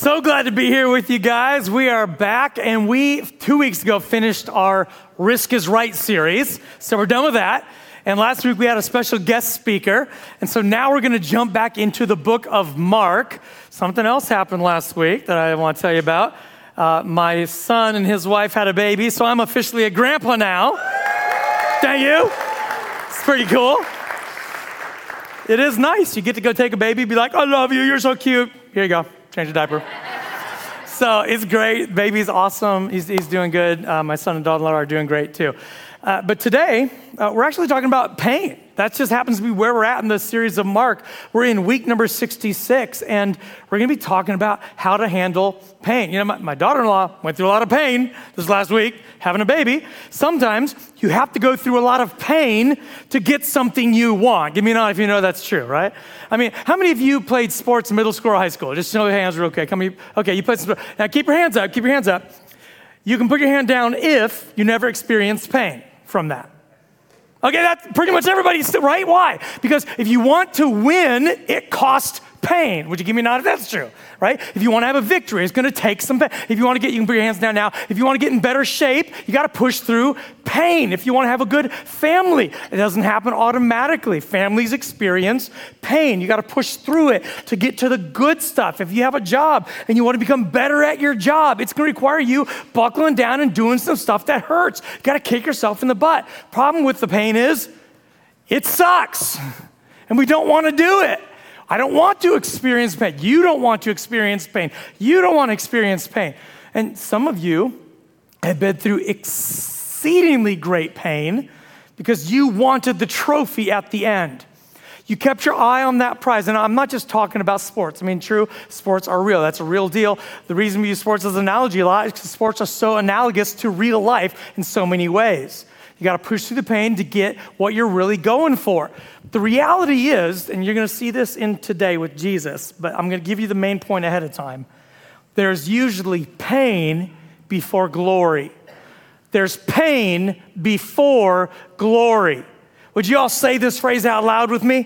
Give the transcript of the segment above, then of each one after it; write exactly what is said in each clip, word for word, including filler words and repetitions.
So glad to be here with you guys. We are back, and we, two weeks ago, finished our Risk is Right series. So we're done with that. And last week, we had a special guest speaker. And so now we're going to jump back into the book of Mark. Something else happened last week that I want to tell you about. Uh, my son and his wife had a baby, so I'm officially a grandpa now. Thank you. It's pretty cool. It is nice. You get to go take a baby, be like, I love you, you're so cute. Here you go. Change the diaper. So it's great. Baby's awesome. He's, he's doing good. Uh, my son and daughter-in-law are doing great too. Uh, but today, uh, we're actually talking about pain. That just happens to be where we're at in the series of Mark. We're in week number sixty-six, and we're going to be talking about how to handle pain. You know, my, my daughter-in-law went through a lot of pain this last week, having a baby. Sometimes you have to go through a lot of pain to get something you want. Give me a nod if you know that's true, right? I mean, how many of you played sports in middle school or high school? Just show your hands real quick. How many? Okay, you played sports. Now keep your hands up. Keep your hands up. You can put your hand down if you never experienced pain from that. Okay, that's pretty much everybody, right? Why? Because if you want to win, it costs pain. Would you give me a nod if that's true, right? If you want to have a victory, it's going to take some pain. If you want to get, you can put your hands down now. If you want to get in better shape, you got to push through pain. If you want to have a good family, it doesn't happen automatically. Families experience pain. You got to push through it to get to the good stuff. If you have a job and you want to become better at your job, it's going to require you buckling down and doing some stuff that hurts. You got to kick yourself in the butt. Problem with the pain is it sucks, and we don't want to do it. I don't want to experience pain. You don't want to experience pain. You don't want to experience pain. And some of you have been through exceedingly great pain because you wanted the trophy at the end. You kept your eye on that prize. And I'm not just talking about sports. I mean, true, sports are real. That's a real deal. The reason we use sports as an analogy a lot is because sports are so analogous to real life in so many ways. You got to push through the pain to get what you're really going for. The reality is, and you're going to see this in today with Jesus, but I'm going to give you the main point ahead of time. There's usually pain before glory. There's pain before glory. Would you all say this phrase out loud with me?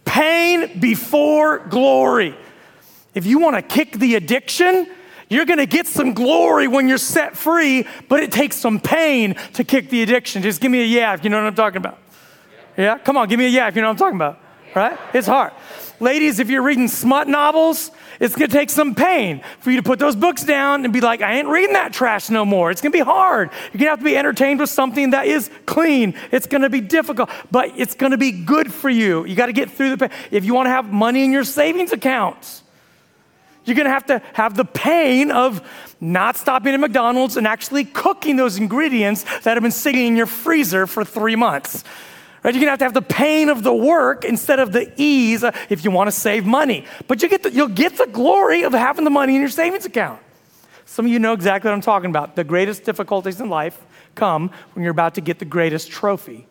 Pain before glory. If you want to kick the addiction, you're going to get some glory when you're set free, but it takes some pain to kick the addiction. Just give me a yeah if you know what I'm talking about. Yeah? Come on, give me a yeah if you know what I'm talking about. Right? It's hard. Ladies, if you're reading smut novels, it's going to take some pain for you to put those books down and be like, I ain't reading that trash no more. It's going to be hard. You're going to have to be entertained with something that is clean. It's going to be difficult, but it's going to be good for you. You got to get through the pain. If you want to have money in your savings accounts, you're going to have to have the pain of not stopping at McDonald's and actually cooking those ingredients that have been sitting in your freezer for three months. Right? You're going to have to have the pain of the work instead of the ease if you want to save money. But you get the, you'll get the glory of having the money in your savings account. Some of you know exactly what I'm talking about. The greatest difficulties in life come when you're about to get the greatest trophy.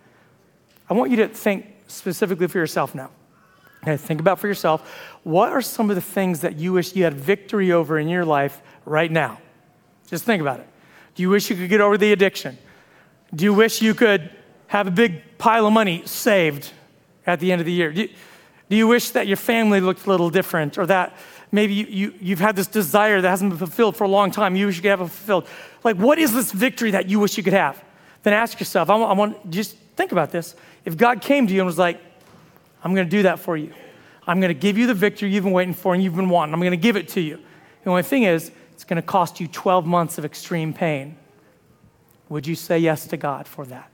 I want you to think specifically for yourself now. Okay, think about for yourself, what are some of the things that you wish you had victory over in your life right now? Just think about it. Do you wish you could get over the addiction? Do you wish you could have a big pile of money saved at the end of the year? Do you, do you wish that your family looked a little different, or that maybe you, you, you've had this desire that hasn't been fulfilled for a long time, you wish you could have it fulfilled? Like, what is this victory that you wish you could have? Then ask yourself, I want, I want just think about this. If God came to you and was like, I'm going to do that for you. I'm going to give you the victory you've been waiting for and you've been wanting. I'm going to give it to you. The only thing is, it's going to cost you twelve months of extreme pain. Would you say yes to God for that?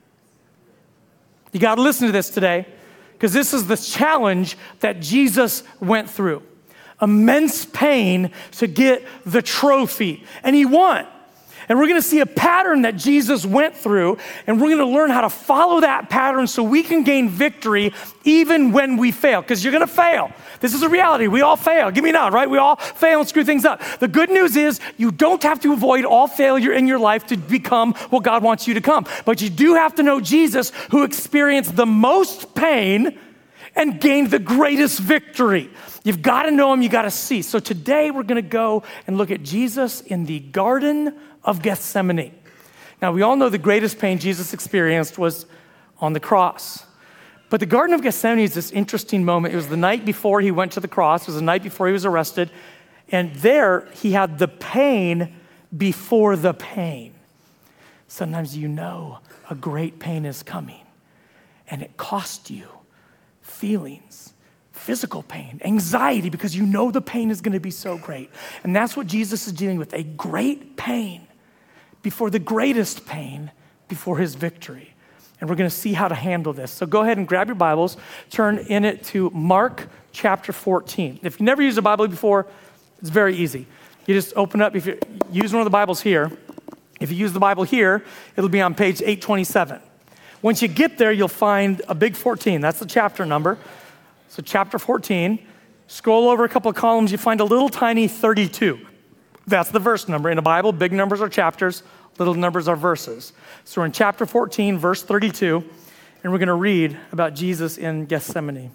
You got to listen to this today, because this is the challenge that Jesus went through. Immense pain to get the trophy, and he won. And we're going to see a pattern that Jesus went through, and we're going to learn how to follow that pattern so we can gain victory even when we fail, because you're going to fail. This is a reality. We all fail. Give me a nod, right? We all fail and screw things up. The good news is you don't have to avoid all failure in your life to become what God wants you to become, but you do have to know Jesus, who experienced the most pain and gained the greatest victory. You've got to know him. You got to see. So today we're going to go and look at Jesus in the Garden of Gethsemane. Now, we all know the greatest pain Jesus experienced was on the cross. But the Garden of Gethsemane is this interesting moment. It was the night before he went to the cross. It was the night before he was arrested. And there he had the pain before the pain. Sometimes you know a great pain is coming and it costs you feelings, physical pain, anxiety, because you know the pain is going to be so great. And that's what Jesus is dealing with, a great pain before the greatest pain before his victory. And we're going to see how to handle this. So go ahead and grab your Bibles, turn in it to Mark chapter fourteen. If you've never used a Bible before, it's very easy. You just open up, if you use one of the Bibles here, if you use the Bible here, it'll be on page eight twenty-seven. Once you get there, you'll find a big fourteen. That's the chapter number. So chapter fourteen, scroll over a couple of columns, you find a little tiny thirty-two. That's the verse number. In the Bible, big numbers are chapters, little numbers are verses. So we're in chapter fourteen, verse thirty-two, and we're going to read about Jesus in Gethsemane.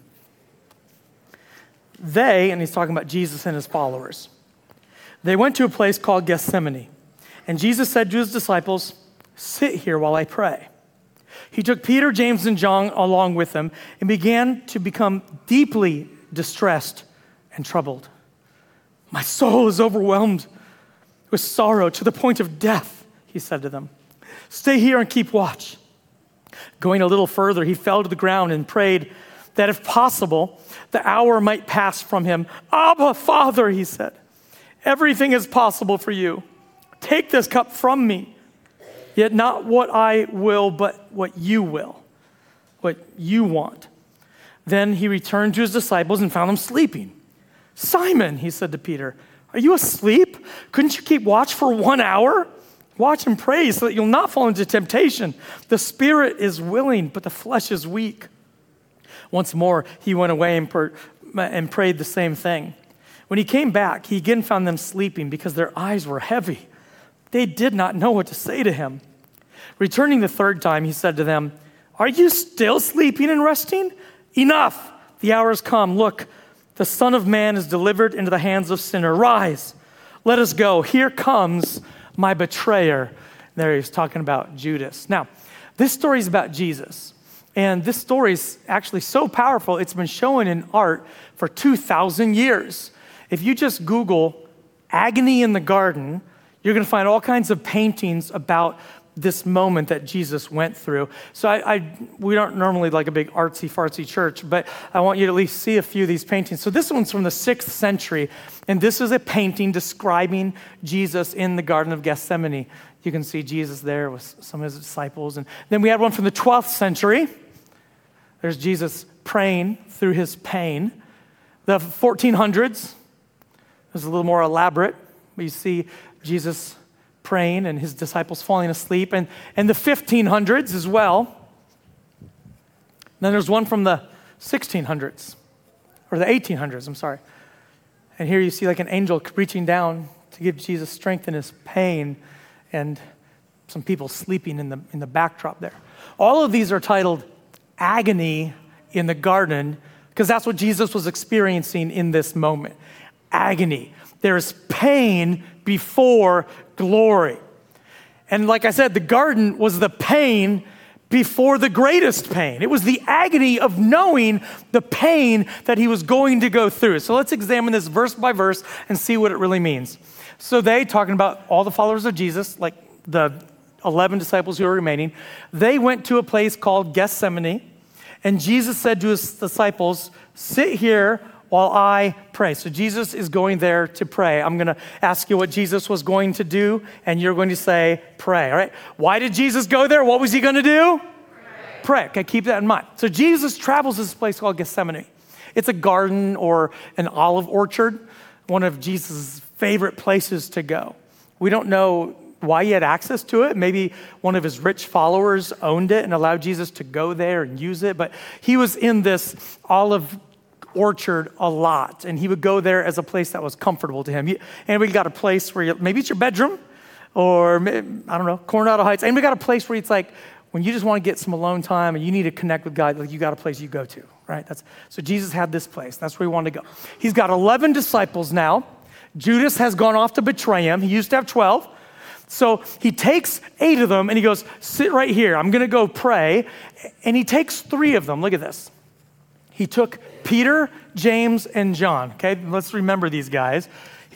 They, and he's talking about Jesus and his followers, they went to a place called Gethsemane. And Jesus said to his disciples, "Sit here while I pray." He took Peter, James, and John along with him and began to become deeply distressed and troubled. "My soul is overwhelmed with sorrow to the point of death," he said to them. "Stay here and keep watch." Going a little further, he fell to the ground and prayed that if possible, the hour might pass from him. "Abba, Father," he said, "everything is possible for you. Take this cup from me, yet not what I will, but what you will, what you want." Then he returned to his disciples and found them sleeping. "Simon," he said to Peter, "are you asleep? Couldn't you keep watch for one hour? Watch and pray so that you'll not fall into temptation. The spirit is willing, but the flesh is weak." Once more, he went away and, per- and prayed the same thing. When he came back, he again found them sleeping because their eyes were heavy. They did not know what to say to him. Returning the third time, he said to them, "Are you still sleeping and resting? Enough! The hour has come. Look, the Son of Man is delivered into the hands of sinners. Rise, let us go. Here comes my betrayer." There he's talking about Judas. Now, this story is about Jesus. And this story is actually so powerful, it's been shown in art for two thousand years. If you just Google agony in the garden, you're going to find all kinds of paintings about this moment that Jesus went through. So I, I, we aren't normally like a big artsy-fartsy church, but I want you to at least see a few of these paintings. So this one's from the sixth century, and this is a painting describing Jesus in the Garden of Gethsemane. You can see Jesus there with some of his disciples. And then we had one from the twelfth century. There's Jesus praying through his pain. The fourteen hundreds is a little more elaborate. You see Jesus praying and his disciples falling asleep. And, and the fifteen hundreds as well. Then there's one from the sixteen hundreds, or the eighteen hundreds, I'm sorry. And here you see like an angel reaching down to give Jesus strength in his pain, and some people sleeping in the, in the backdrop there. All of these are titled Agony in the Garden, because that's what Jesus was experiencing in this moment. Agony. There's pain before glory. And like I said, the garden was the pain before the greatest pain. It was the agony of knowing the pain that he was going to go through. So let's examine this verse by verse and see what it really means. So they, talking about all the followers of Jesus, like the eleven disciples who were remaining, they went to a place called Gethsemane, and Jesus said to his disciples, "Sit here while I pray." So Jesus is going there to pray. I'm going to ask you what Jesus was going to do, and you're going to say, pray, all right? Why did Jesus go there? What was he going to do? Pray. Pray. Okay, keep that in mind. So Jesus travels to this place called Gethsemane. It's a garden or an olive orchard, one of Jesus' favorite places to go. We don't know why he had access to it. Maybe one of his rich followers owned it and allowed Jesus to go there and use it. But he was in this olive orchard a lot, and he would go there as a place that was comfortable to him. Anybody got a place where you, maybe it's your bedroom, or I don't know, Coronado Heights. Anybody got a place where it's like when you just want to get some alone time and you need to connect with God, like you got a place you go to, right? That's so Jesus had this place. That's where he wanted to go. He's got eleven disciples now. Judas has gone off to betray him. He used to have twelve. So he takes eight of them and he goes, "Sit right here. I'm going to go pray." And he takes three of them. Look at this. He took Peter, James, and John. Okay, let's remember these guys. He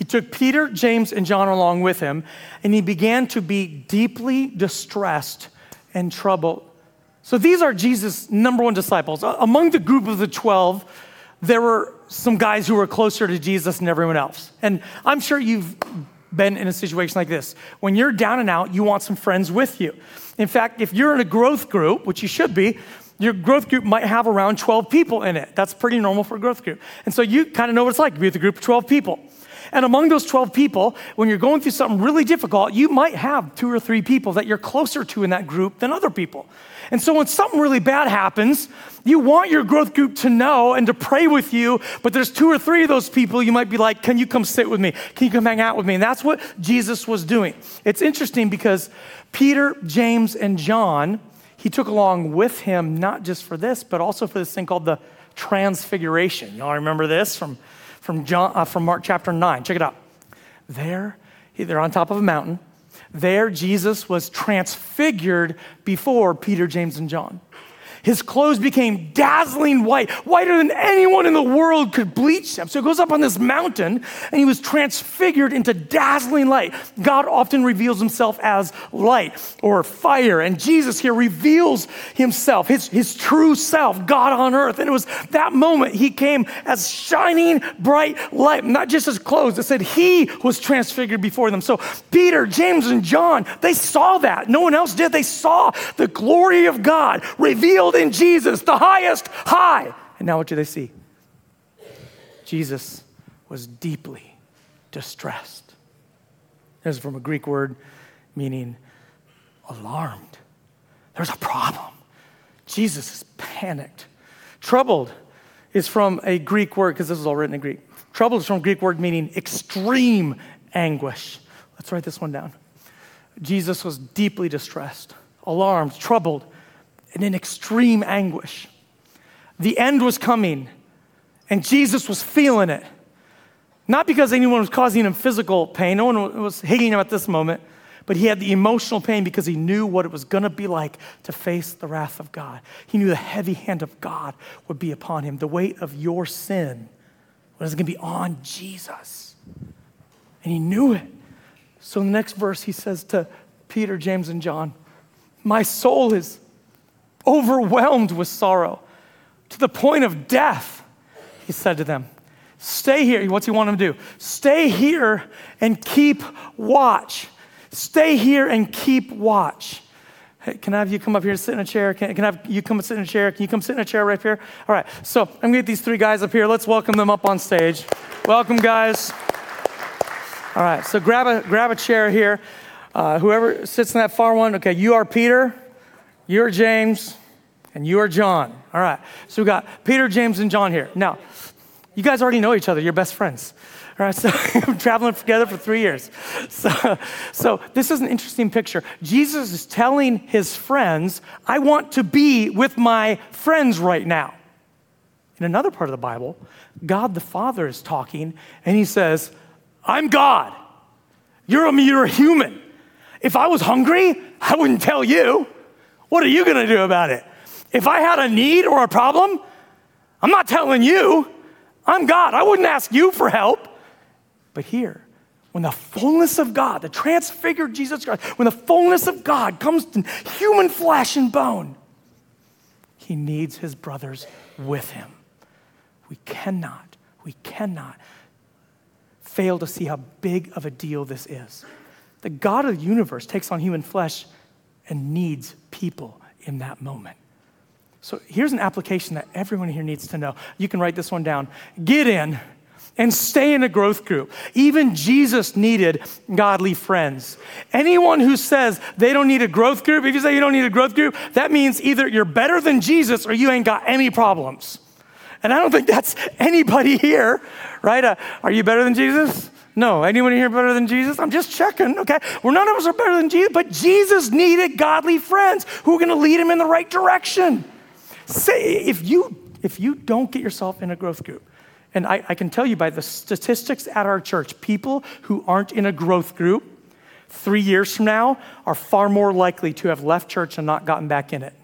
He took Peter, James, and John along with him, and he began to be deeply distressed and troubled. So these are Jesus' number one disciples. Among the group of the twelve, there were some guys who were closer to Jesus than everyone else. And I'm sure you've been in a situation like this. When you're down and out, you want some friends with you. In fact, if you're in a growth group, which you should be, your growth group might have around twelve people in it. That's pretty normal for a growth group. And so you kind of know what it's like to be with a group of twelve people. And among those twelve people, when you're going through something really difficult, you might have two or three people that you're closer to in that group than other people. And so when something really bad happens, you want your growth group to know and to pray with you, but there's two or three of those people you might be like, can you come sit with me? Can you come hang out with me? And that's what Jesus was doing. It's interesting because Peter, James, and John, he took along with him, not just for this, but also for this thing called the Transfiguration. Y'all remember this from, from, John, uh, from Mark chapter nine? Check it out. There, they're on top of a mountain. There, Jesus was transfigured before Peter, James, and John. His clothes became dazzling white, whiter than anyone in the world could bleach them. So he goes up on this mountain and he was transfigured into dazzling light. God often reveals himself as light or fire. And Jesus here reveals himself, his, his true self, God on earth. And it was that moment he came as shining bright light, not just his clothes. It said he was transfigured before them. So Peter, James, and John, they saw that. No one else did. They saw the glory of God revealed in Jesus, the highest high. And now what do they see? Jesus was deeply distressed. This is from a Greek word meaning alarmed. There's a problem. Jesus is panicked. Troubled is from a Greek word, because this is all written in Greek. Troubled is from a Greek word meaning extreme anguish. Let's write this one down. Jesus was deeply distressed, alarmed, troubled, and in extreme anguish. The end was coming, and Jesus was feeling it. Not because anyone was causing him physical pain, no one was hitting him at this moment, but he had the emotional pain because he knew what it was gonna be like to face the wrath of God. He knew the heavy hand of God would be upon him. The weight of your sin was gonna be on Jesus. And he knew it. So in the next verse, he says to Peter, James, and John, my soul is overwhelmed with sorrow to the point of death. He said to them, stay here. What's he want them to do? Stay here and keep watch. Stay here and keep watch. Hey, can I have you come up here and sit in a chair? Can, can I have you come and sit in a chair? Can you come sit in a chair right here? All right, so I'm gonna get these three guys up here. Let's welcome them up on stage. Welcome, guys. All right, so grab a, grab a chair here. Uh, whoever sits in that far one, okay, you are Peter. You're James, and you are John. All right, so we got Peter, James, and John here. Now, you guys already know each other. You're best friends. All right, so we're traveling together for three years. So, so this is an interesting picture. Jesus is telling his friends, I want to be with my friends right now. In another part of the Bible, God the Father is talking, and he says, I'm God. You're a, you're a human. If I was hungry, I wouldn't tell you. What are you gonna do about it? If I had a need or a problem, I'm not telling you. I'm God. I wouldn't ask you for help. But here, when the fullness of God, the transfigured Jesus Christ, when the fullness of God comes in human flesh and bone, he needs his brothers with him. We cannot, we cannot fail to see how big of a deal this is. The God of the universe takes on human flesh and needs people in that moment. So here's an application that everyone here needs to know. You can write this one down. Get in and stay in a growth group. Even Jesus needed godly friends. Anyone who says they don't need a growth group, if you say you don't need a growth group, that means either you're better than Jesus or you ain't got any problems. And I don't think that's anybody here, right? Uh, are you better than Jesus? No. Anyone here better than Jesus? I'm just checking, okay? Well, none of us are better than Jesus, but Jesus needed godly friends who are gonna lead him in the right direction. Say, if you, if you don't get yourself in a growth group, and I, I can tell you by the statistics at our church, people who aren't in a growth group three years from now are far more likely to have left church and not gotten back in it.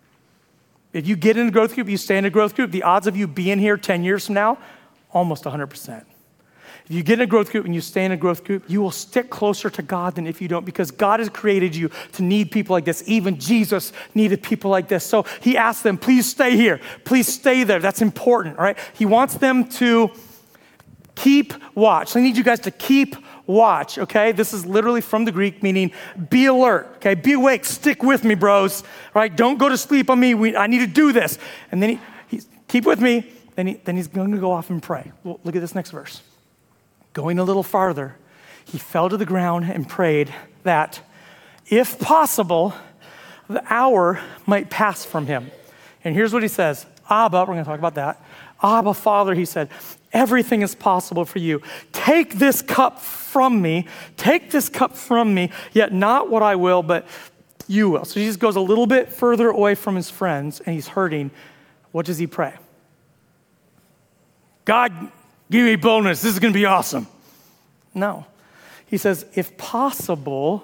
If you get in a growth group, you stay in a growth group, the odds of you being here ten years from now, almost one hundred percent. If you get in a growth group and you stay in a growth group, you will stick closer to God than if you don't, because God has created you to need people like this. Even Jesus needed people like this. So he asked them, please stay here. Please stay there. That's important, all right? He wants them to keep watch. So I need you guys to keep watch, okay? This is literally from the Greek, meaning be alert, okay? Be awake. Stick with me, bros, all right? Don't go to sleep on me. We, I need to do this. And then he, he keep with me. Then, he, then he's going to go off and pray. Well, look at this next verse. Going a little farther, he fell to the ground and prayed that, if possible, the hour might pass from him. And here's what he says. Abba, we're going to talk about that. Abba, Father, he said, everything is possible for you. Take this cup from me. Take this cup from me, yet not what I will, but you will. So Jesus goes a little bit further away from his friends, and he's hurting. What does he pray? God, give me boldness. This is going to be awesome. No. He says, if possible,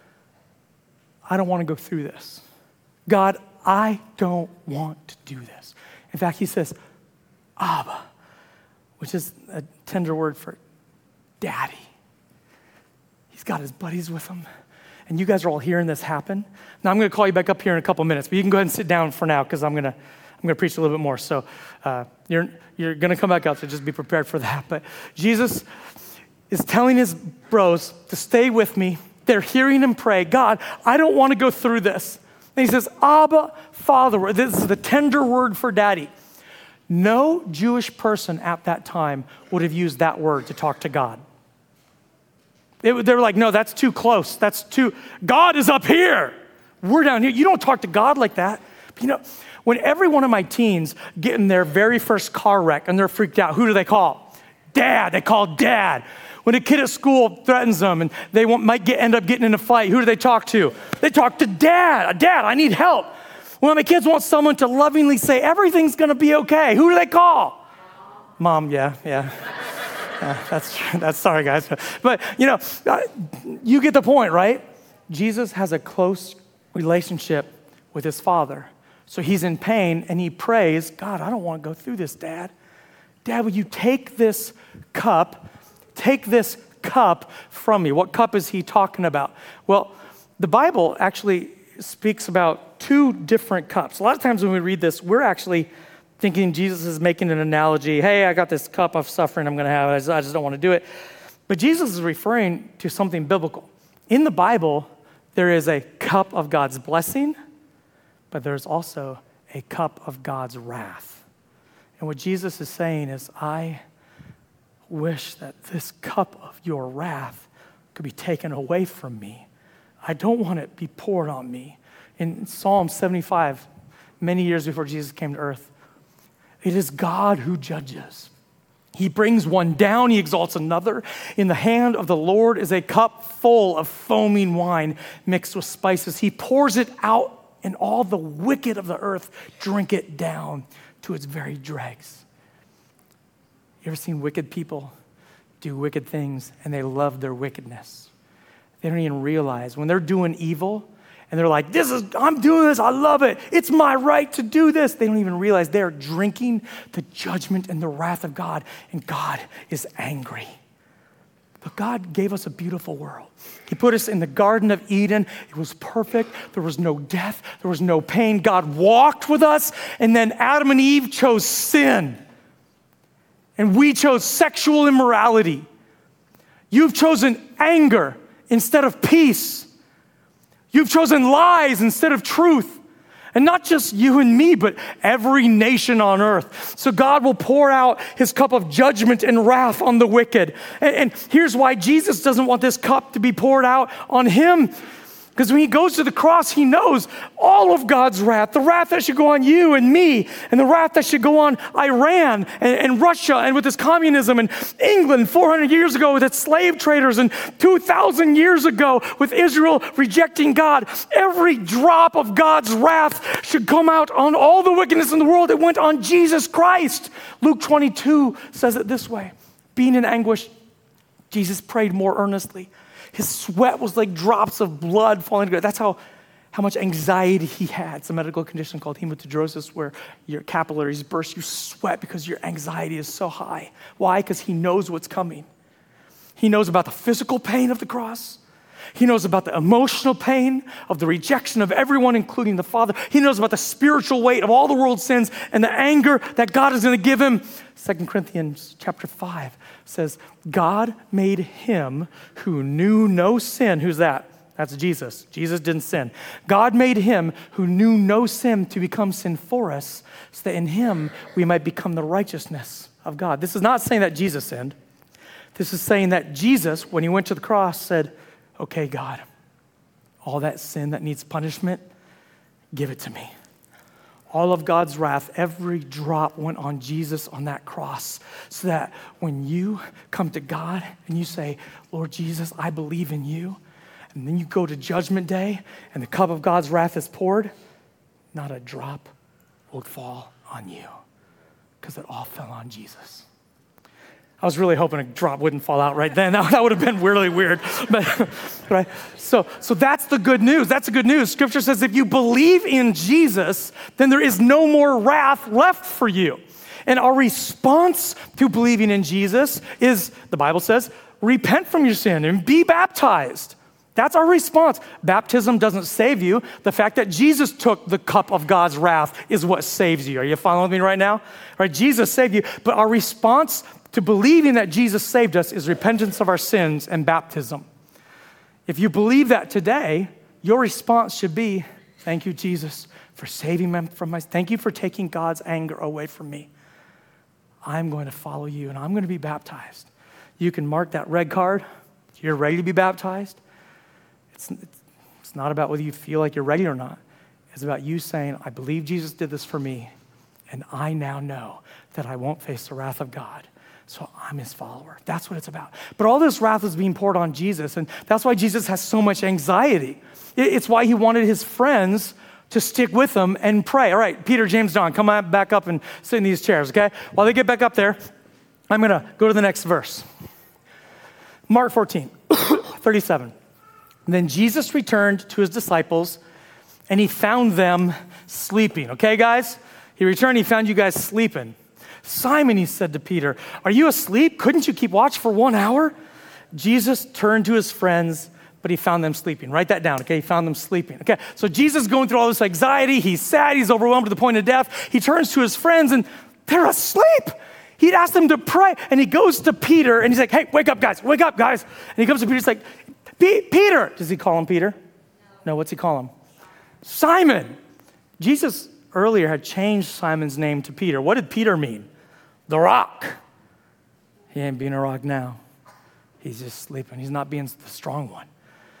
I don't want to go through this. God, I don't want to do this. In fact, he says, Abba, which is a tender word for daddy. He's got his buddies with him. And you guys are all hearing this happen. Now, I'm going to call you back up here in a couple minutes, but you can go ahead and sit down for now because I'm going to I'm going to preach a little bit more. So uh, you're, you're going to come back up, so just be prepared for that. But Jesus is telling his bros to stay with me. They're hearing him pray, God, I don't want to go through this. And he says, Abba, Father. This is the tender word for daddy. No Jewish person at that time would have used that word to talk to God. It, they were like, no, that's too close. That's too, God is up here. We're down here. You don't talk to God like that. But you know, when every one of my teens get in their very first car wreck and they're freaked out, who do they call? Dad. They call dad. When a kid at school threatens them and they won't, might get, end up getting in a fight, who do they talk to? They talk to dad. Dad, I need help. When my kids want someone to lovingly say, everything's going to be okay, who do they call? Mom, yeah, yeah. yeah that's, that's sorry, guys. But, you know, you get the point, right? Jesus has a close relationship with his Father. So he's in pain and he prays, God, I don't want to go through this, Dad. Dad, will you take this cup, take this cup from me? What cup is he talking about? Well, the Bible actually speaks about two different cups. A lot of times when we read this, we're actually thinking Jesus is making an analogy. Hey, I got this cup of suffering I'm going to have. I just, I just don't want to do it. But Jesus is referring to something biblical. In the Bible, there is a cup of God's blessing, but there's also a cup of God's wrath. And what Jesus is saying is, I wish that this cup of your wrath could be taken away from me. I don't want it to be poured on me. In Psalm seventy-five, many years before Jesus came to earth, it is God who judges. He brings one down, he exalts another. In the hand of the Lord is a cup full of foaming wine mixed with spices. He pours it out, and all the wicked of the earth drink it down to its very dregs. You ever seen wicked people do wicked things and they love their wickedness? They don't even realize when they're doing evil and they're like, this is, I'm doing this, I love it. It's my right to do this. They don't even realize they're drinking the judgment and the wrath of God, and God is angry. But God gave us a beautiful world. He put us in the Garden of Eden. It was perfect. There was no death. There was no pain. God walked with us, and then Adam and Eve chose sin. And we chose sexual immorality. You've chosen anger instead of peace. You've chosen lies instead of truth. And not just you and me, but every nation on earth. So God will pour out his cup of judgment and wrath on the wicked. And, and here's why Jesus doesn't want this cup to be poured out on him. Because when he goes to the cross, he knows all of God's wrath, the wrath that should go on you and me, and the wrath that should go on Iran and, and Russia and with its communism, and England four hundred years ago with its slave traders, and two thousand years ago with Israel rejecting God. Every drop of God's wrath should come out on all the wickedness in the world. It went on Jesus Christ. Luke twenty-two says it this way. Being in anguish, Jesus prayed more earnestly. His sweat was like drops of blood falling together. That's how, how much anxiety he had. It's a medical condition called hematidrosis, where your capillaries burst. You sweat because your anxiety is so high. Why? Because he knows what's coming. He knows about the physical pain of the cross. He knows about the emotional pain of the rejection of everyone, including the Father. He knows about the spiritual weight of all the world's sins and the anger that God is going to give him. Second Corinthians chapter five says, God made him who knew no sin. Who's that? That's Jesus. Jesus didn't sin. God made him who knew no sin to become sin for us, so that in him we might become the righteousness of God. This is not saying that Jesus sinned. This is saying that Jesus, when he went to the cross, said, okay, God, all that sin that needs punishment, give it to me. All of God's wrath, every drop went on Jesus on that cross, so that when you come to God and you say, Lord Jesus, I believe in you, and then you go to judgment day and the cup of God's wrath is poured, not a drop will fall on you because it all fell on Jesus. I was really hoping a drop wouldn't fall out right then. That would have been really weird. But, right? So, so that's the good news. That's the good news. Scripture says if you believe in Jesus, then there is no more wrath left for you. And our response to believing in Jesus is, the Bible says, repent from your sin and be baptized. That's our response. Baptism doesn't save you. The fact that Jesus took the cup of God's wrath is what saves you. Are you following me right now? Right? Jesus saved you. But our response to believing that Jesus saved us is repentance of our sins and baptism. If you believe that today, your response should be, thank you, Jesus, for saving me from my, thank you for taking God's anger away from me. I'm going to follow you and I'm going to be baptized. You can mark that red card. You're ready to be baptized. It's, it's not about whether you feel like you're ready or not. It's about you saying, I believe Jesus did this for me, and I now know that I won't face the wrath of God. So I'm his follower. That's what it's about. But all this wrath is being poured on Jesus, and that's why Jesus has so much anxiety. It's why he wanted his friends to stick with him and pray. All right, Peter, James, John, come on back up and sit in these chairs, okay? While they get back up there, I'm going to go to the next verse. Mark fourteen, thirty-seven. Then Jesus returned to his disciples, and he found them sleeping. Okay, guys? He returned, he found you guys sleeping. Simon, he said to Peter, are you asleep? Couldn't you keep watch for one hour? Jesus turned to his friends, but he found them sleeping. Write that down, okay? He found them sleeping. Okay, so Jesus is going through all this anxiety. He's sad. He's overwhelmed to the point of death. He turns to his friends, and they're asleep. He'd asked them to pray, and he goes to Peter, and he's like, hey, wake up, guys. Wake up, guys. And he comes to Peter. He's like, Peter. Does he call him Peter? No, what's he call him? Simon. Jesus earlier had changed Simon's name to Peter. What did Peter mean? The rock. He ain't being a rock now. He's just sleeping. He's not being the strong one.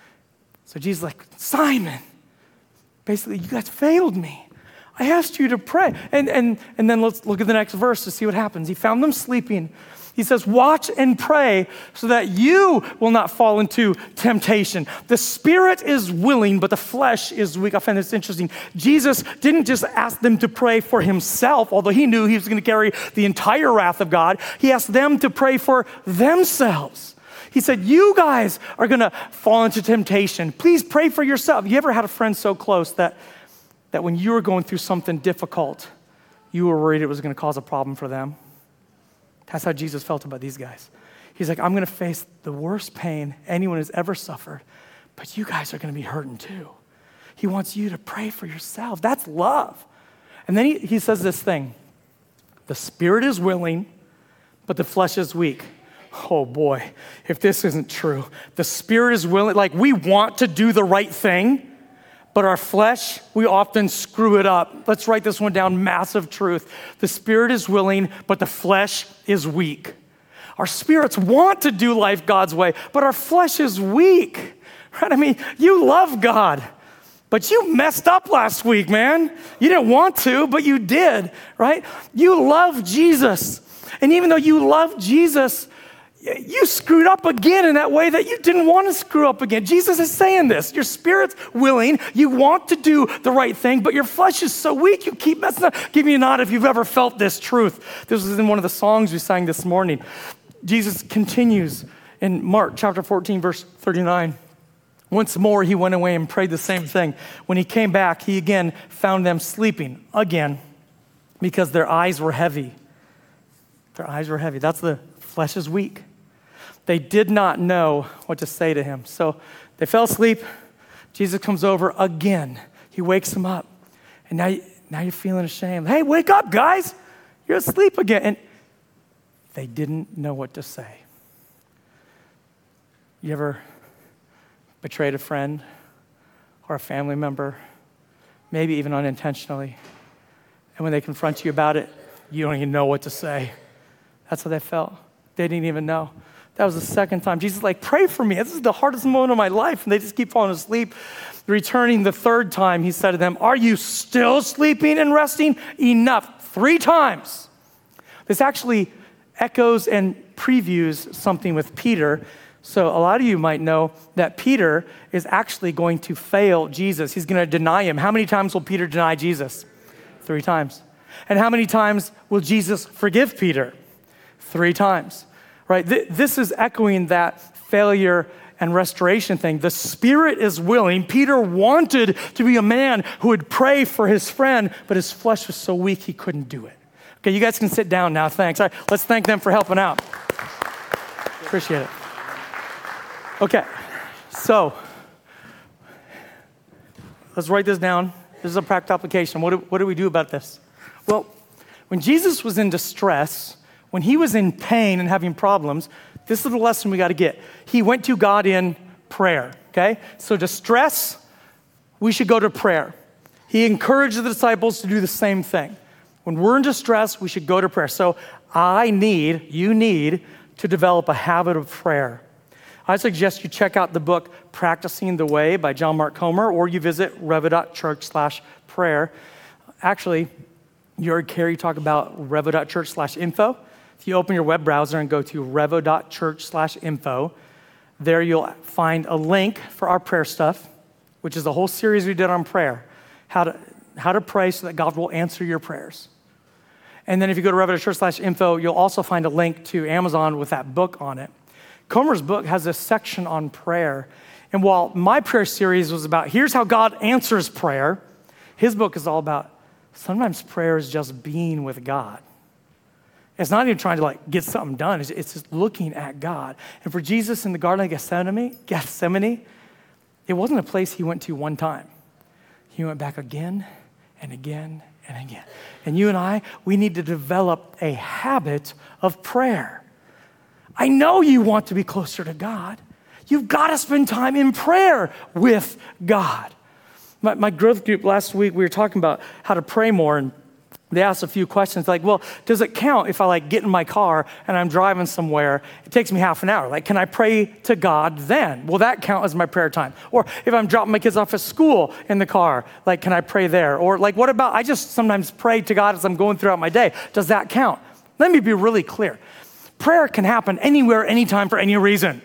So Jesus is like, Simon, basically, you guys failed me. I asked you to pray. And, and, and then let's look at the next verse to see what happens. He found them sleeping. He says, watch and pray so that you will not fall into temptation. The spirit is willing, but the flesh is weak. I find this interesting. Jesus didn't just ask them to pray for himself, although he knew he was going to carry the entire wrath of God. He asked them to pray for themselves. He said, you guys are going to fall into temptation. Please pray for yourself. You ever had a friend so close that, that when you were going through something difficult, you were worried it was going to cause a problem for them? That's how Jesus felt about these guys. He's like, I'm going to face the worst pain anyone has ever suffered, but you guys are going to be hurting too. He wants you to pray for yourself. That's love. And then he, he says this thing, the spirit is willing, but the flesh is weak. Oh boy, if this isn't true. The spirit is willing, like we want to do the right thing, but our flesh, we often screw it up. Let's write this one down, massive truth. The spirit is willing, but the flesh is weak. Our spirits want to do life God's way, but our flesh is weak. Right? I mean, you love God, but you messed up last week, man. You didn't want to, but you did, right? You love Jesus. And even though you love Jesus, you screwed up again in that way that you didn't want to screw up again. Jesus is saying this. Your spirit's willing. You want to do the right thing, but your flesh is so weak, you keep messing up. Give me a nod if you've ever felt this truth. This was in one of the songs we sang this morning. Jesus continues in Mark chapter fourteen, verse thirty-nine. Once more, he went away and prayed the same thing. When he came back, he again found them sleeping again because their eyes were heavy. Their eyes were heavy. That's the flesh is weak. They did not know what to say to him. So they fell asleep. Jesus comes over again. He wakes them up. And now, you, now you're feeling ashamed. Hey, wake up, guys. You're asleep again. And they didn't know what to say. You ever betrayed a friend or a family member, maybe even unintentionally, and when they confront you about it, you don't even know what to say? That's how they felt. They didn't even know. That was the second time. Jesus is like, pray for me. This is the hardest moment of my life. And they just keep falling asleep. Returning the third time, he said to them, are you still sleeping and resting? Enough. Three times. This actually echoes and previews something with Peter. So a lot of you might know that Peter is actually going to fail Jesus. He's going to deny him. How many times will Peter deny Jesus? Three times. And how many times will Jesus forgive Peter? Three times. Right? Th- this is echoing that failure and restoration thing. The spirit is willing. Peter wanted to be a man who would pray for his friend, but his flesh was so weak he couldn't do it. Okay, you guys can sit down now. Thanks. All right, let's thank them for helping out. Appreciate it. Okay, so let's write this down. This is a practical application. What do, what do we do about this? Well, when Jesus was in distress, when he was in pain and having problems, this is the lesson we got to get. He went to God in prayer, okay? So distress, we should go to prayer. He encouraged the disciples to do the same thing. When we're in distress, we should go to prayer. So I need, you need to develop a habit of prayer. I suggest you check out the book Practicing the Way by John Mark Comer, or you visit revo.church slash prayer. Actually, you heard Carrie talk about revo.church slash info. If you open your web browser and go to revo.church slash info, there you'll find a link for our prayer stuff, which is the whole series we did on prayer, how to, how to pray so that God will answer your prayers. And then if you go to revo.church slash info, you'll also find a link to Amazon with that book on it. Comer's book has a section on prayer. And while my prayer series was about, here's how God answers prayer, his book is all about, sometimes prayer is just being with God. It's not even trying to like get something done. It's, it's just looking at God. And for Jesus in the Garden of Gethsemane, Gethsemane, it wasn't a place he went to one time. He went back again and again and again. And you and I, we need to develop a habit of prayer. I know you want to be closer to God. You've got to spend time in prayer with God. My, my growth group last week, we were talking about how to pray more, and they asked a few questions like, well, does it count if I like get in my car and I'm driving somewhere, it takes me half an hour? Like, can I pray to God then? Will that count as my prayer time? Or if I'm dropping my kids off at school in the car, like, can I pray there? Or like, what about, I just sometimes pray to God as I'm going throughout my day. Does that count? Let me be really clear. Prayer can happen anywhere, anytime, for any reason.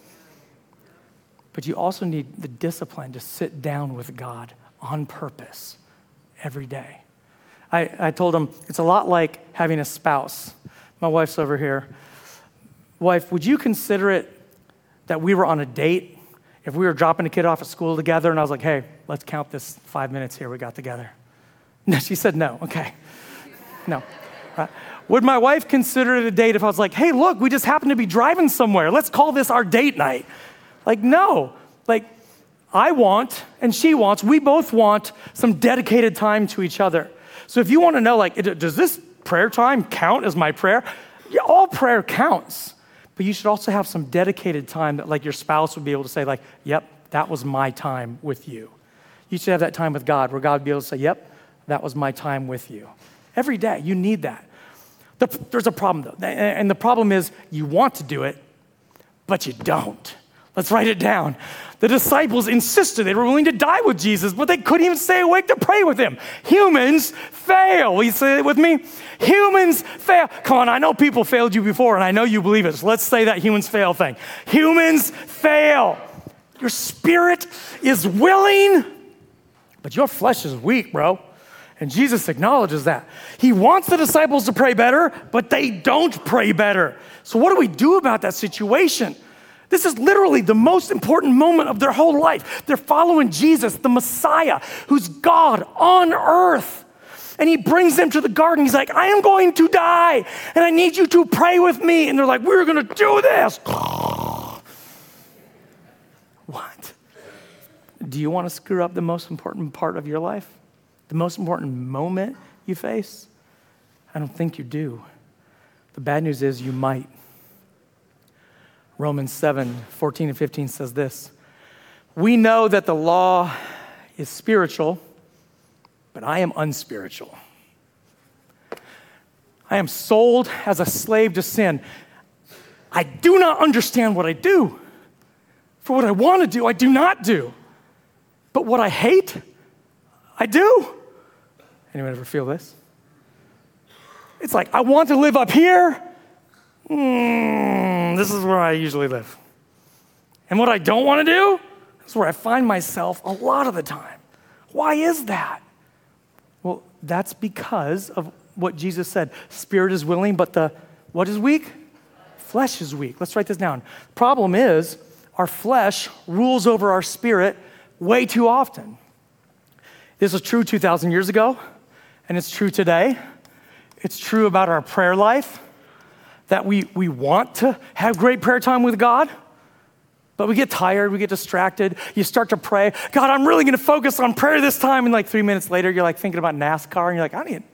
But you also need the discipline to sit down with God on purpose every day. I, I told him it's a lot like having a spouse. My wife's over here. Wife, would you consider it that we were on a date if we were dropping a kid off at school together and I was like, hey, let's count this five minutes here we got together? No, she said no. Okay. No. Uh, would my wife consider it a date if I was like, hey, look, we just happen to be driving somewhere. Let's call this our date night. Like, no. Like, I want, and she wants, we both want some dedicated time to each other. So if you want to know, like, does this prayer time count as my prayer? Yeah, all prayer counts. But you should also have some dedicated time that, like, your spouse would be able to say, like, yep, that was my time with you. You should have that time with God where God would be able to say, yep, that was my time with you. Every day, you need that. The, there's a problem, though. And the problem is you want to do it, but you don't. Let's write it down. The disciples insisted they were willing to die with Jesus, but they couldn't even stay awake to pray with him. Humans fail. Will you say it with me? Humans fail. Come on, I know people failed you before, and I know you believe it. So let's say that humans fail thing. Humans fail. Your spirit is willing, but your flesh is weak, bro. And Jesus acknowledges that. He wants the disciples to pray better, but they don't pray better. So what do we do about that situation? This is literally the most important moment of their whole life. They're following Jesus, the Messiah, who's God on earth. And he brings them to the garden. He's like, I am going to die, and I need you to pray with me. And they're like, we're going to do this. What? Do you want to screw up the most important part of your life? The most important moment you face? I don't think you do. The bad news is you might. Romans seven, fourteen and fifteen says this: we know that the law is spiritual, but I am unspiritual. I am sold as a slave to sin. I do not understand what I do. For what I want to do, I do not do. But what I hate, I do. Anyone ever feel this? It's like, I want to live up here. Mm, this is where I usually live. And what I don't want to do is where I find myself a lot of the time. Why is that? Well, that's because of what Jesus said. Spirit is willing, but the, what is weak? Flesh is weak. Let's write this down. Problem is, our flesh rules over our spirit way too often. This was true two thousand years ago, and it's true today. It's true about our prayer life, that we, we want to have great prayer time with God, but we get tired, we get distracted. You start to pray, God, I'm really gonna focus on prayer this time, and like three minutes later, you're like thinking about NASCAR, and you're like, I need,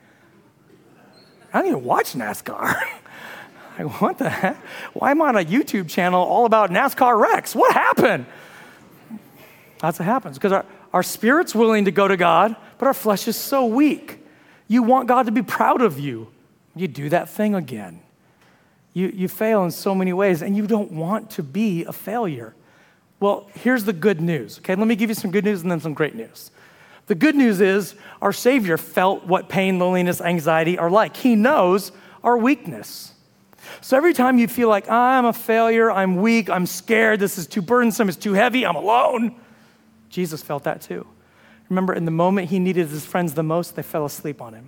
I don't even watch NASCAR. Like, what the heck? Why am I on a YouTube channel all about NASCAR wrecks? What happened? That's what happens, because our, our spirit's willing to go to God, but our flesh is so weak. You want God to be proud of you. You do that thing again. You, you fail in so many ways, and you don't want to be a failure. Well, here's the good news, okay? Let me give you some good news and then some great news. The good news is our Savior felt what pain, loneliness, anxiety are like. He knows our weakness. So every time you feel like, I'm a failure, I'm weak, I'm scared, this is too burdensome, it's too heavy, I'm alone, Jesus felt that too. Remember, in the moment he needed his friends the most, they fell asleep on him.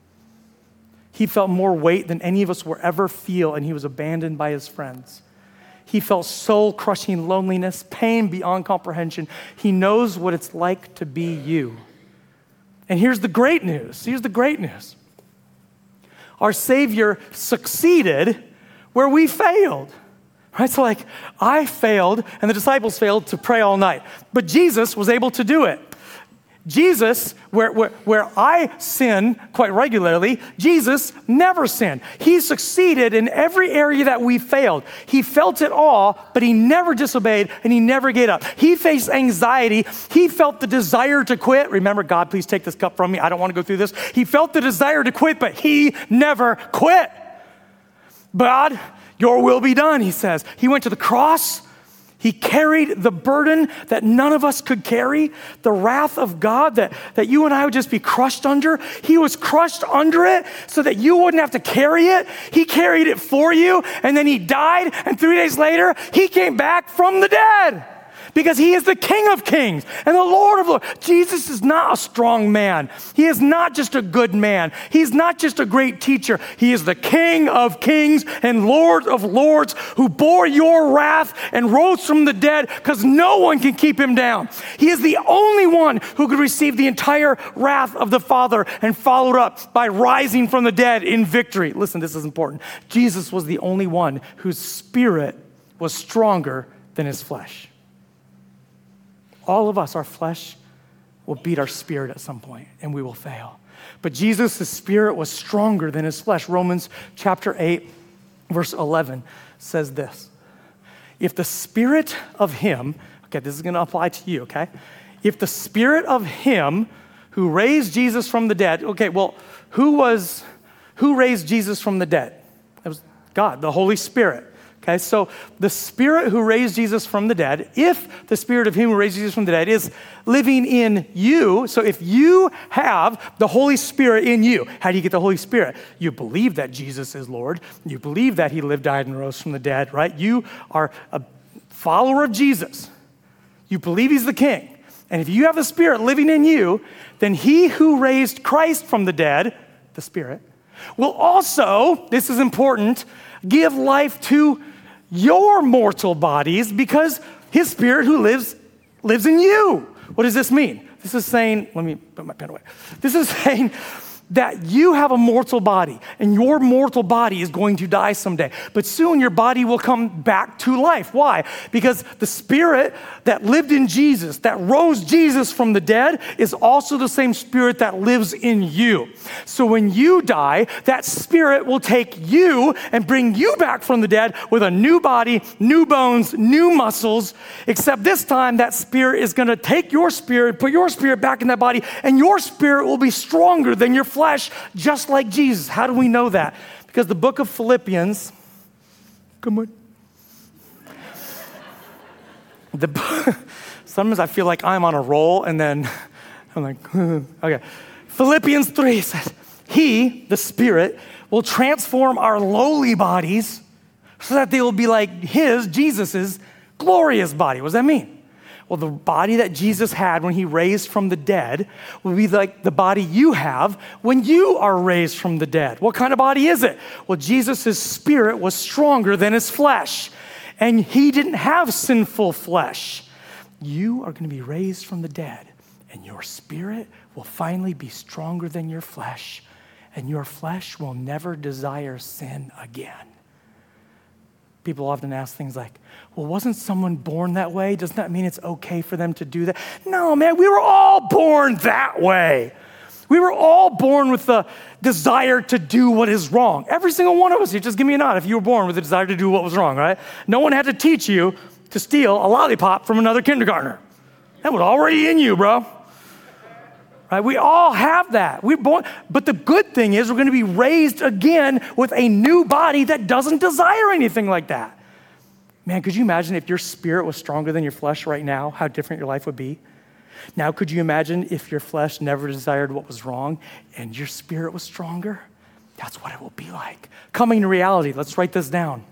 He felt more weight than any of us will ever feel, and he was abandoned by his friends. He felt soul-crushing loneliness, pain beyond comprehension. He knows what it's like to be you. And here's the great news. Here's the great news. Our Savior succeeded where we failed. Right? So like, I failed, and the disciples failed to pray all night. But Jesus was able to do it. Jesus, where, where, where I sin quite regularly, Jesus never sinned. He succeeded in every area that we failed. He felt it all, but he never disobeyed and he never gave up. He faced anxiety. He felt the desire to quit. Remember, God, please take this cup from me. I don't want to go through this. He felt the desire to quit, but he never quit. God, your will be done, he says. He went to the cross. He carried the burden that none of us could carry, the wrath of God that, that you and I would just be crushed under. He was crushed under it so that you wouldn't have to carry it. He carried it for you, and then he died, and three days later, he came back from the dead. Because he is the King of Kings and the Lord of Lords. Jesus is not a strong man. He is not just a good man. He's not just a great teacher. He is the King of Kings and Lord of Lords who bore your wrath and rose from the dead because no one can keep him down. He is the only one who could receive the entire wrath of the Father and followed up by rising from the dead in victory. Listen, this is important. Jesus was the only one whose spirit was stronger than his flesh. All of us, our flesh will beat our spirit at some point, and we will fail. But Jesus' spirit was stronger than his flesh. Romans chapter eight, verse eleven says this. If the spirit of him, okay, this is going to apply to you, okay? If the spirit of him who raised Jesus from the dead, okay, well, who was, who raised Jesus from the dead? It was God, the Holy Spirit. Okay, so the spirit who raised Jesus from the dead, if the spirit of him who raised Jesus from the dead is living in you, so if you have the Holy Spirit in you, how do you get the Holy Spirit? You believe that Jesus is Lord. You believe that he lived, died, and rose from the dead, right? You are a follower of Jesus. You believe he's the King. And if you have the Spirit living in you, then he who raised Christ from the dead, the Spirit, will also, this is important, give life to your mortal bodies because his spirit who lives, lives in you. What does this mean? This is saying, let me put my pen away. This is saying that you have a mortal body, and your mortal body is going to die someday. But soon your body will come back to life. Why? Because the spirit that lived in Jesus, that rose Jesus from the dead, is also the same spirit that lives in you. So when you die, that spirit will take you and bring you back from the dead with a new body, new bones, new muscles, except this time that spirit is going to take your spirit, put your spirit back in that body, and your spirit will be stronger than your flesh, just like Jesus. How do we know that? Because the book of Philippians, come on. The, sometimes I feel like I'm on a roll, and then I'm like, okay. Philippians three says, He, the Spirit, will transform our lowly bodies so that they will be like His, Jesus's, glorious body. What does that mean? Well, the body that Jesus had when He raised from the dead will be like the body you have when you are raised from the dead. What kind of body is it? Well, Jesus' spirit was stronger than His flesh, and He didn't have sinful flesh. You are going to be raised from the dead, and your spirit will finally be stronger than your flesh, and your flesh will never desire sin again. People often ask things like, well, wasn't someone born that way? Doesn't that mean it's okay for them to do that? No, man, we were all born that way. We were all born with the desire to do what is wrong. Every single one of us here, just give me a nod if you were born with the desire to do what was wrong, right? No one had to teach you to steal a lollipop from another kindergartner. That was already in you, bro. Right? We all have that. We're born, but the good thing is we're going to be raised again with a new body that doesn't desire anything like that. Man, could you imagine if your spirit was stronger than your flesh right now, how different your life would be? Now, could you imagine if your flesh never desired what was wrong and your spirit was stronger? That's what it will be like. Coming to reality, let's write this down.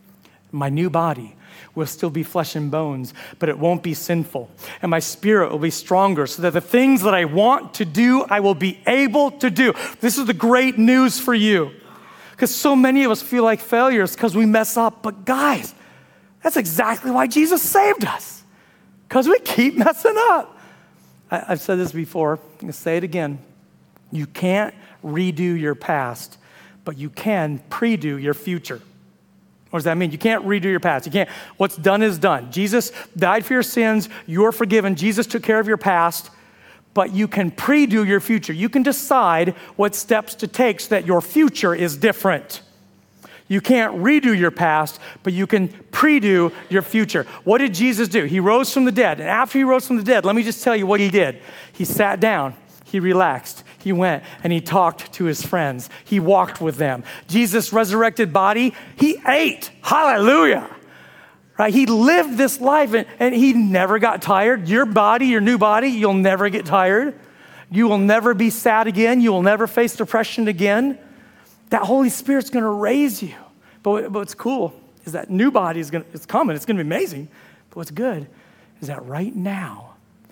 My new body will still be flesh and bones, but it won't be sinful. And my spirit will be stronger so that the things that I want to do, I will be able to do. This is the great news for you. Because so many of us feel like failures because we mess up. But guys, that's exactly why Jesus saved us. Because we keep messing up. I, I've said this before. I'm going to say it again. You can't redo your past, but you can pre-do your future. What does that mean? You can't redo your past. You can't. What's done is done. Jesus died for your sins. You're forgiven. Jesus took care of your past, but you can pre-do your future. You can decide what steps to take so that your future is different. You can't redo your past, but you can pre-do your future. What did Jesus do? He rose from the dead. And after He rose from the dead, let me just tell you what He did. He sat down. He relaxed. He went and He talked to His friends. He walked with them. Jesus' resurrected body, He ate. Hallelujah. Right? He lived this life and, and He never got tired. Your body, your new body, you'll never get tired. You will never be sad again. You will never face depression again. That Holy Spirit's going to raise you. But, but what's cool is that new body is going to, it's coming. It's going to be amazing. But what's good is that right now,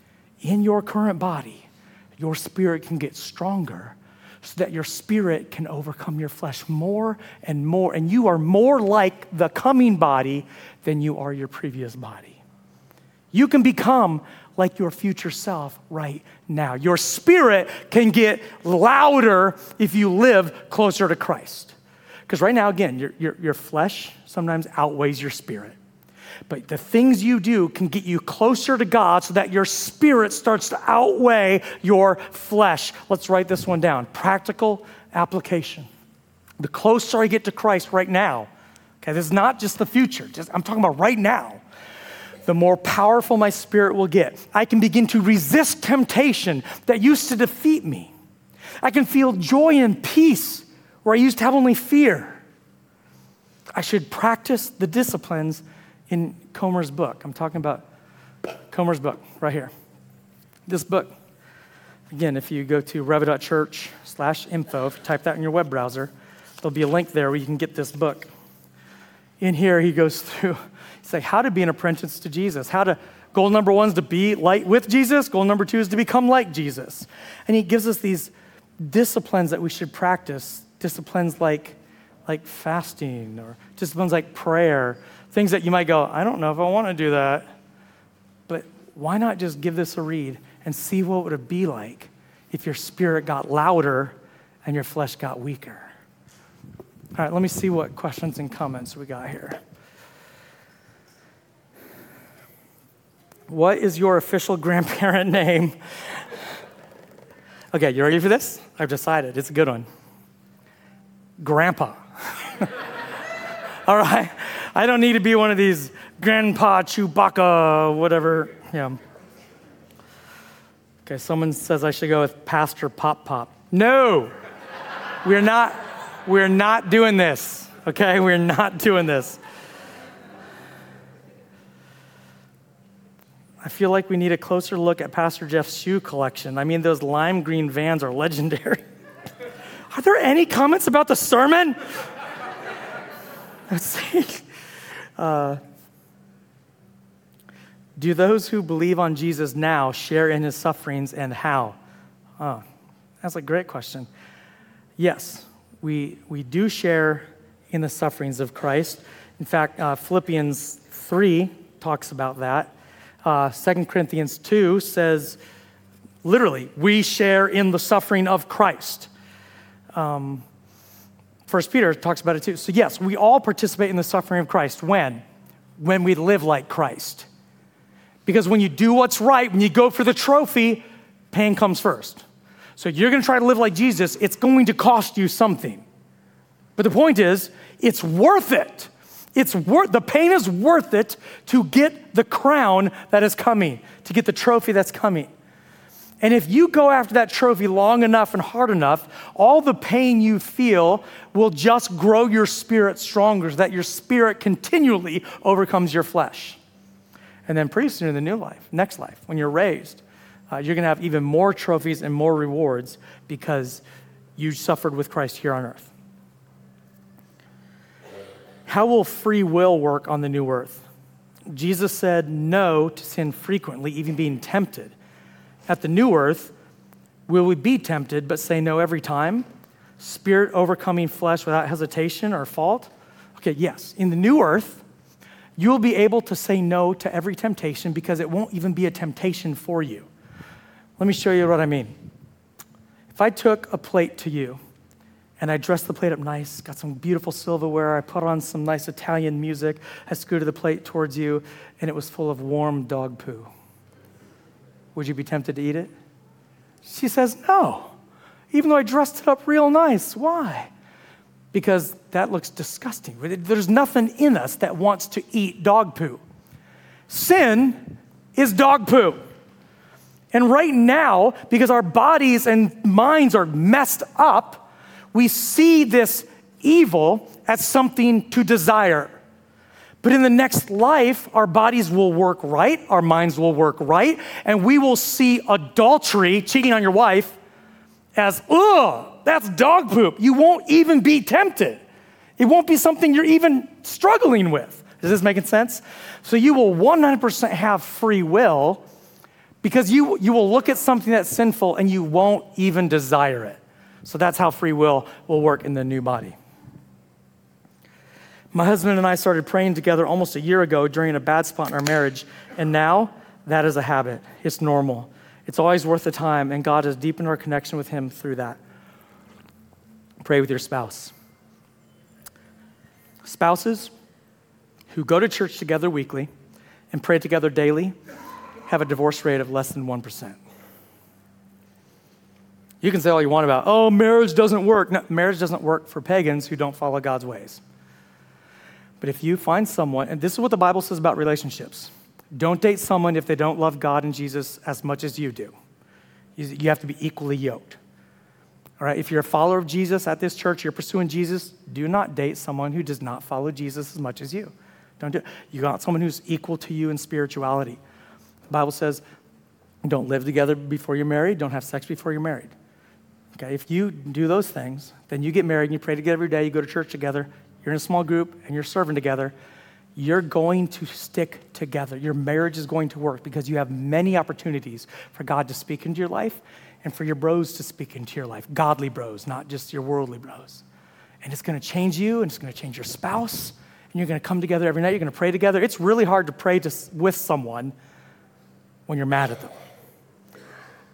in your current body, your spirit can get stronger so that your spirit can overcome your flesh more and more. And you are more like the coming body than you are your previous body. You can become like your future self right now. Your spirit can get louder if you live closer to Christ. Because right now, again, your, your, your flesh sometimes outweighs your spirit. But the things you do can get you closer to God so that your spirit starts to outweigh your flesh. Let's write this one down. Practical application. The closer I get to Christ right now, okay, this is not just the future. Just, I'm talking about right now. The more powerful my spirit will get. I can begin to resist temptation that used to defeat me. I can feel joy and peace where I used to have only fear. I should practice the disciplines in Comer's book. I'm talking about Comer's book right here. This book, again, if you go to reva.church slash info, if you type that in your web browser, there'll be a link there where you can get this book. In here, he goes through, he's like, how to be an apprentice to Jesus. How to, goal number one is to be like with Jesus. Goal number two is to become like Jesus. And he gives us these disciplines that we should practice, disciplines like, like fasting or disciplines like prayer, things that you might go, I don't know if I want to do that. But why not just give this a read and see what it would be like if your spirit got louder and your flesh got weaker. All right, let me see what questions and comments we got here. What is your official grandparent name? Okay, you ready for this? I've decided. It's a good one. Grandpa. All right? I don't need to be one of these Grandpa Chewbacca, whatever. Yeah. Okay, someone says I should go with Pastor Pop Pop. No, we're not, we're not doing this, okay? We're not doing this. I feel like we need a closer look at Pastor Jeff's shoe collection. I mean, those lime green Vans are legendary. Are there any comments about the sermon? Let's see. Uh, do those who believe on Jesus now share in his sufferings, and how? Oh, that's a great question. Yes, we, we do share in the sufferings of Christ. In fact, uh, Philippians three talks about that. Uh, Second Corinthians two says, literally, we share in the suffering of Christ. Um, First Peter talks about it too. So yes, we all participate in the suffering of Christ. When? When we live like Christ. Because when you do what's right, when you go for the trophy, pain comes first. So you're going to try to live like Jesus, it's going to cost you something. But the point is, it's worth it. It's worth, the pain is worth it to get the crown that is coming, to get the trophy that's coming. And if you go after that trophy long enough and hard enough, all the pain you feel will just grow your spirit stronger so that your spirit continually overcomes your flesh. And then pretty soon in the new life, next life, when you're raised, uh, you're going to have even more trophies and more rewards because you suffered with Christ here on earth. How will free will work on the new earth? Jesus said no to sin frequently, even being tempted. At the new earth, will we be tempted but say no every time? Spirit overcoming flesh without hesitation or fault? Okay, yes. In the new earth, you'll be able to say no to every temptation because it won't even be a temptation for you. Let me show you what I mean. If I took a plate to you and I dressed the plate up nice, got some beautiful silverware, I put on some nice Italian music, I scooted the plate towards you, and it was full of warm dog poo, would you be tempted to eat it? She says, no, even though I dressed it up real nice. Why? Because that looks disgusting. There's nothing in us that wants to eat dog poo. Sin is dog poo. And right now, because our bodies and minds are messed up, we see this evil as something to desire. But in the next life, our bodies will work right, our minds will work right, and we will see adultery, cheating on your wife, as, ugh, that's dog poop. You won't even be tempted. It won't be something you're even struggling with. Is this making sense? So you will one hundred percent have free will because you, you will look at something that's sinful and you won't even desire it. So that's how free will will work in the new body. My husband and I started praying together almost a year ago during a bad spot in our marriage, and now that is a habit. It's normal. It's always worth the time, and God has deepened our connection with him through that. Pray with your spouse. Spouses who go to church together weekly and pray together daily have a divorce rate of less than one percent. You can say all you want about, oh, marriage doesn't work. No, marriage doesn't work for pagans who don't follow God's ways. But if you find someone, and this is what the Bible says about relationships, don't date someone if they don't love God and Jesus as much as you do. You have to be equally yoked. All right, if you're a follower of Jesus at this church, you're pursuing Jesus, do not date someone who does not follow Jesus as much as you. Don't do it. You got someone who's equal to you in spirituality. The Bible says, don't live together before you're married, don't have sex before you're married. Okay, if you do those things, then you get married and you pray together every day, you go to church together, you're in a small group and you're serving together, you're going to stick together. Your marriage is going to work because you have many opportunities for God to speak into your life and for your bros to speak into your life. Godly bros, not just your worldly bros. And it's going to change you, and it's going to change your spouse, and you're going to come together every night. You're going to pray together. It's really hard to pray to, with someone when you're mad at them.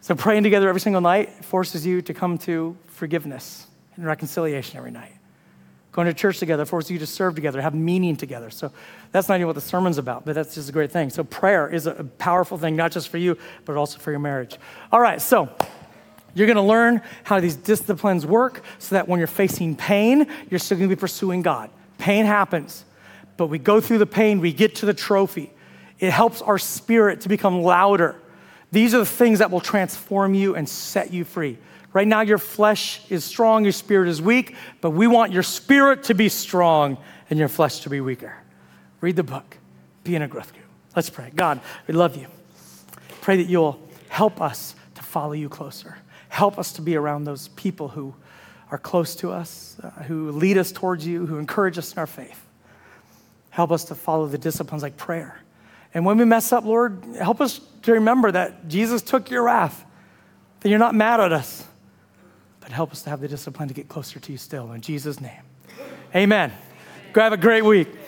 So praying together every single night forces you to come to forgiveness and reconciliation every night. Going to church together forces you to serve together, have meaning together. So that's not even what the sermon's about, but that's just a great thing. So prayer is a powerful thing, not just for you, but also for your marriage. All right, so you're gonna learn how these disciplines work so that when you're facing pain, you're still gonna be pursuing God. Pain happens, but we go through the pain, we get to the trophy. It helps our spirit to become louder. These are the things that will transform you and set you free. Right now, your flesh is strong, your spirit is weak, but we want your spirit to be strong and your flesh to be weaker. Read the book, be in a growth group. Let's pray. God, we love you. Pray that you'll help us to follow you closer. Help us to be around those people who are close to us, uh, who lead us towards you, who encourage us in our faith. Help us to follow the disciplines like prayer. And when we mess up, Lord, help us to remember that Jesus took your wrath, that you're not mad at us, but help us to have the discipline to get closer to you still. In Jesus' name, amen. Go have a great week.